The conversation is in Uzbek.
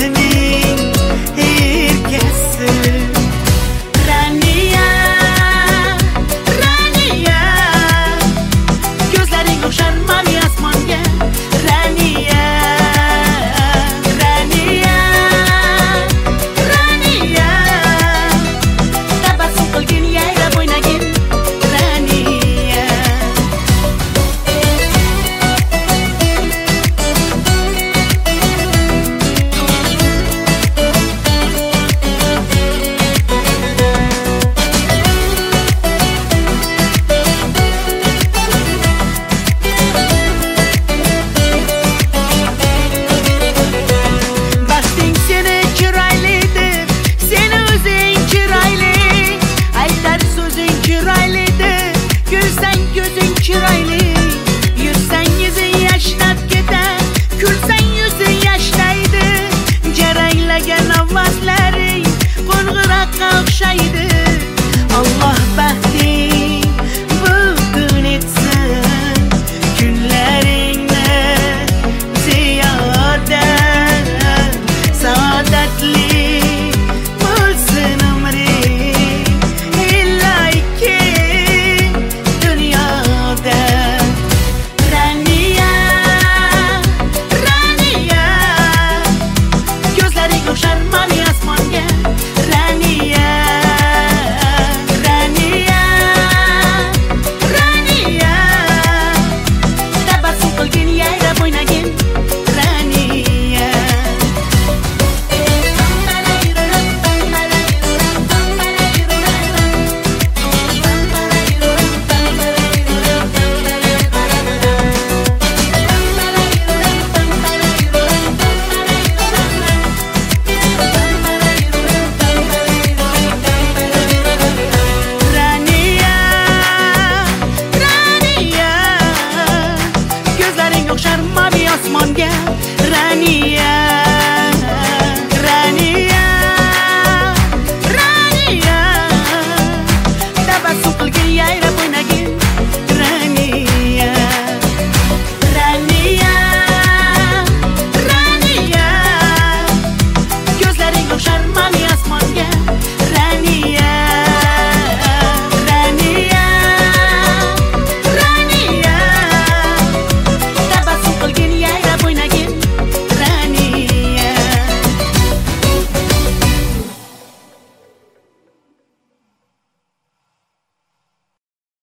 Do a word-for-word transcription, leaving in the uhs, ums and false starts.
gözlerimin erkesi. Raniya, Raniya, gözlerin okşar mavi asmanga. Raniya, Raniya, Raniya, tabassum qilgin yayrab o'ynagin. Raniya. Baxting seni chiroylidir, seni o'zing chiroyli, aytar so'zing chiroylidir, kulsang ko'zing chiroyli, yursang yuzing yashnab ketar, kulsang yuzing yashlaydi, jaranglagan ovozlaring qo'ng'iroqqa o'xshaydi. Alloh baxting bugun etsin kunlaringni ziyoda, saodatli bo'lsin umring iloyki dunyoda. Raniya, Raniya, gözlerin okşar mavi asmanga. Raniya, Raniya, Raniya, tabassum qilgin yayrab o'ynagin. Raniya. Raniya, Raniya, gözlerin okşar mavi asmanga.